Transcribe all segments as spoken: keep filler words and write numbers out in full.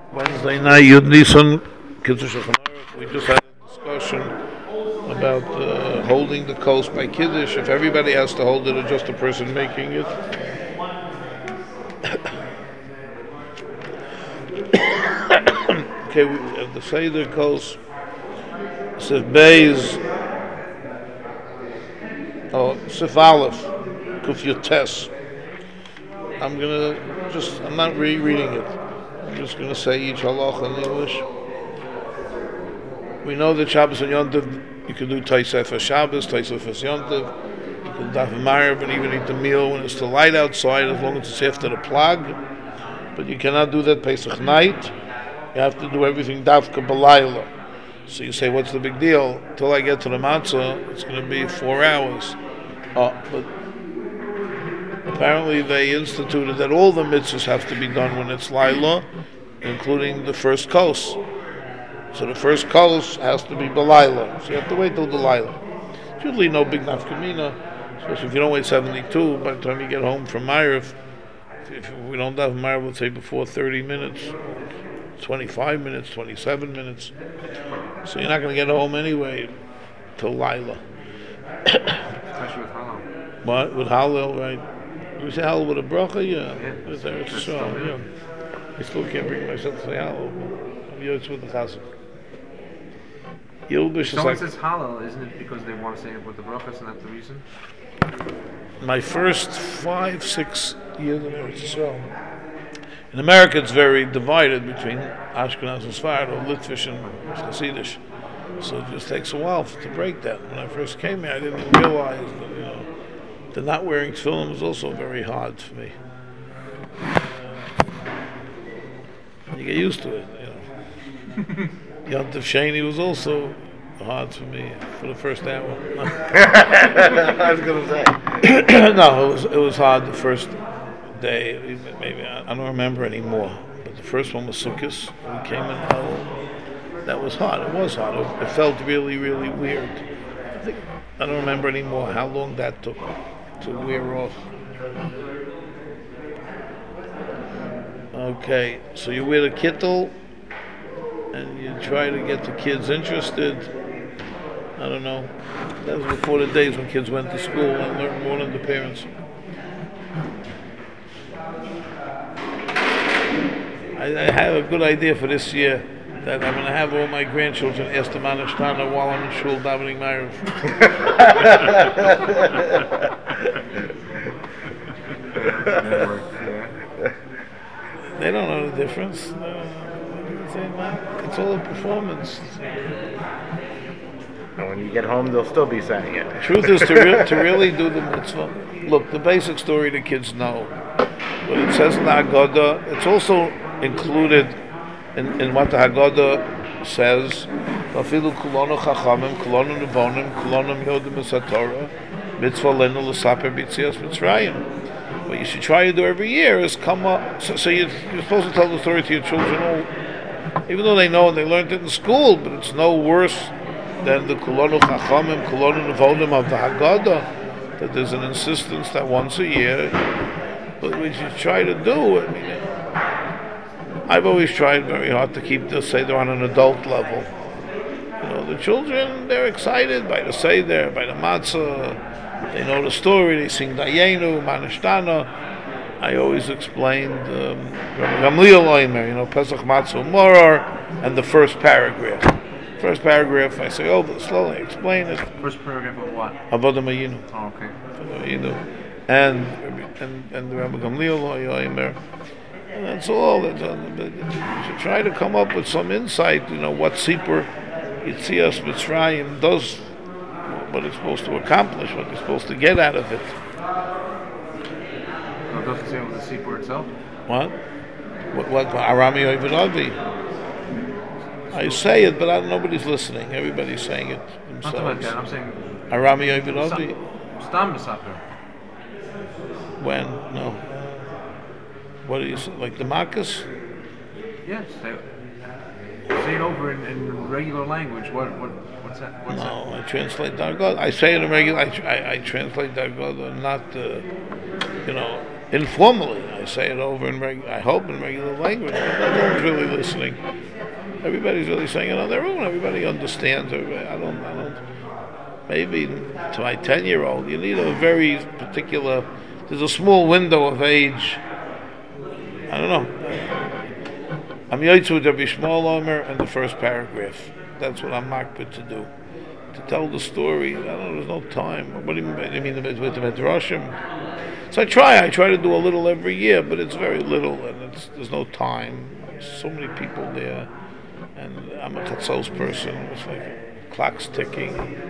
Wednesday night, Yud Nisan, Kiddush HaChamarich. We just had a discussion about uh, holding the coast by Kiddush. If everybody has to hold it or just a person making it. Okay, we, uh, the Seder goes, says Beis, oh, Sif Aleph, Kuf Yotes. I'm gonna just, I'm not rereading it. I'm just gonna say each halacha in English. We know that Shabbos and Yontiv, you can do Taisef for Shabbos, Taisef for Yontiv. You can daf Ma'ariv and even eat the meal when it's still light outside, as long as it's after the plag. But you cannot do that Pesach night. You have to do everything dafka b'layla. So you say, what's the big deal? Till I get to the matzah, it's going to be four hours. Uh, but apparently they instituted that all the mitzvahs have to be done when it's Laila, including the first kos. So the first kos has to be b'layla. So you have to wait till the Laila. It's usually no big nafkamina, especially if you don't wait seventy-two. By the time you get home from Ma'ariv, if we don't have Ma'ariv, let's say before thirty minutes, twenty-five minutes, twenty-seven minutes. So you're not going to get home anyway till Laila. Especially with Hallel. What? With Hallel, right? We say Hallel with a bracha, yeah. Yeah. With Eretz Yisrael, yeah. I still can't bring myself to say Hallel. I'm Yotz with the Chazak. Yilbush is Someone like... says Hallel, isn't it because they want to say it with the brachas and that's the reason? My first five, six years in Eretz Yisrael. In America, it's very divided between Ashkenaz and Sfarad, or Litvish and Hasidish. So it just takes a while to break that. When I first came here, I didn't realize that, you know, the not wearing tefillin was also very hard for me. Uh, you get used to it, you know. Yontif Sheni was also hard for me for the first hour. I was gonna say. No, it was it was hard the first day. Maybe I, I don't remember anymore. But the first one was Sukkot. We came in. Oh, that was hard. It was hard. It, it felt really, really weird. I think I don't remember anymore how long that took to wear off. Okay, so you wear the kittel and you try to get the kids interested. I don't know. That was before the days when kids went to school and learned more than the parents. I, I have a good idea for this year that I'm going to have all my grandchildren ask the Manashtana while I'm in shul davening Ma'ariv. They don't know the difference. It's all a performance. And when you get home, they'll still be saying it. The truth is to, re- to really do the mitzvah. Look, the basic story the kids know. What it says in the Haggadah, it's also included in, in what the Haggadah says. Vafilu kulonu chachamim, kulonu nevonim, kulonu yodim esatorah, mitzvah lenu l'saper b'tzias mitzrayim. What you should try to do every year is come up. So, so you, you're supposed to tell the story to your children, all, even though they know and they learned it in school, but it's no worse than the kulonu chachamim, kulonu nevonim of the Haggadah. That there's an insistence that once a year, but we should try to do. I mean, I've always tried very hard to keep the Seder on an adult level. You know, the children, they're excited by the Seder, by the matzah. They know the story. They sing Dayenu, Manashtana. I always explained um, Gamliel Oimer, you know, Pesach Matzah Morar, and the first paragraph. First paragraph, I say, oh, but slowly explain it. First paragraph of what? Avodah Mayinu. Oh, okay. You know, and and and the Rabbi Gamliel Oimer. And that's all. That's, uh, you should try to come up with some insight. You know what Sipur Yitzias Mitzrayim does, what it's supposed to accomplish, what it's supposed to get out of it. No, it doesn't say it with the Sipur itself. What? What? What? Arami Ovid Avi. I say it, but I, nobody's listening. Everybody's saying it Not about themselves. that. I'm saying. Arami Ovid Avi. Stam Besaper. When? No. What do you say? Like the Makkas? Yes. Say, say it over in, in regular language. What? What? What's that? What's No, I translate Dargod. I say it in regular. I, I, I translate Dargod, not uh, you know. informally. I say it over in reg- I hope in regular language, but no one's really listening. Everybody's really saying it on their own. Everybody understands. Everybody, I don't. I don't. Maybe to my ten-year-old, you need a very particular. There's a small window of age. I don't know. I'm Yoitzu with Rabbi Shmuel Omer and the first paragraph. That's what I'm makbid to do. To tell the story. I don't know. There's no time. What do you mean? You mean with the Midrashim? So I try. I try to do a little every year, but it's very little, and it's, there's no time. There's so many people there, and I'm a chatzos person. It's like clock's ticking.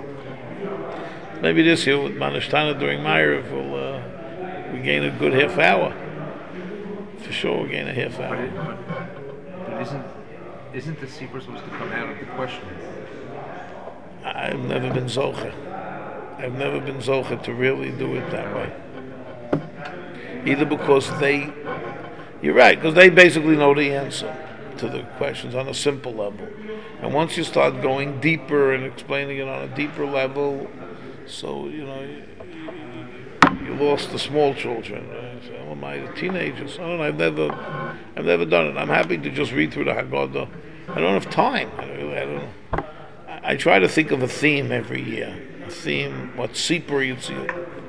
Maybe this year with Manishtana during Ma'ariv, we'll uh, we gain a good half hour. For sure, we'll gain a half But, hour. it, but, but isn't isn't the Sipur supposed to come out of the question? I've never been zocher. I've never been zocher to really do it that way. Either because they, you're right, because they basically know the answer to the questions on a simple level. And once you start going deeper and explaining it on a deeper level, so, you know, you, you lost the small children. Uh, so, oh, my teenagers. I don't know, I've never, I've never done it. I'm happy to just read through the Haggadah. I don't have time. I, really, I don't know. I try to think of a theme every year. A theme, what Sipur you'd see,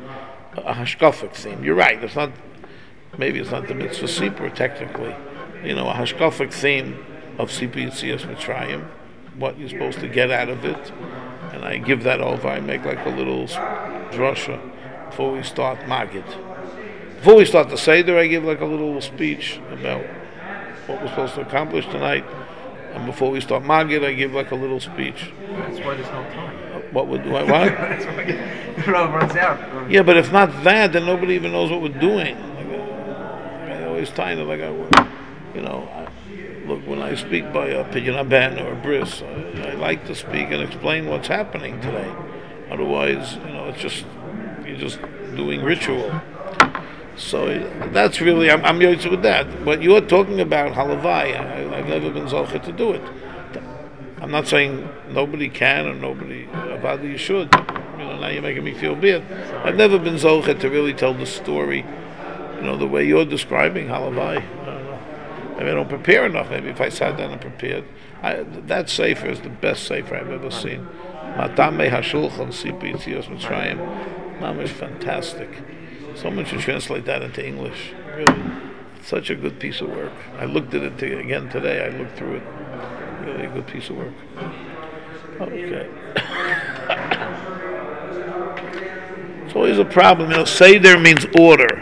a hashkafic theme. You're right. It's not. Maybe it's not the mitzvah Sipur technically. You know, a hashkafic theme of Sipur Yitzias Mitzrayim. What you're supposed to get out of it, and I give that over. I make like a little drasha before we start Magid. Before we start the Seder, I give like a little speech about what we're supposed to accomplish tonight. And before we start Magid, I give like a little speech. That's why there's no time. What would what? That's why it runs out. Yeah, but if not that, then nobody even knows what we're doing. Like, uh, I always tie it like I, you know, I, look, when I speak by a Pidyon Aben or a Bris, I, I like to speak and explain what's happening today. Otherwise, you know, it's just you're just doing ritual. So that's really, I'm, I'm yoitz with that. What you're talking about, halavai, I, I've never been zocher to do it. I'm not saying nobody can or nobody, about you should. You know, now you're making me feel bad. I've never been zocher to really tell the story, you know, the way you're describing halavai. I don't know. Maybe I don't prepare enough. Maybe if I sat down and prepared. I, that sefer is the best sefer I've ever seen. Matame HaShulchan Sipur Yitzias Mitzrayim. Mom is fantastic. Someone should translate that into English. Really, such a good piece of work. I looked at it to, again today. I looked through it. Really a good piece of work. Okay. It's always a problem. You know, Seder means order.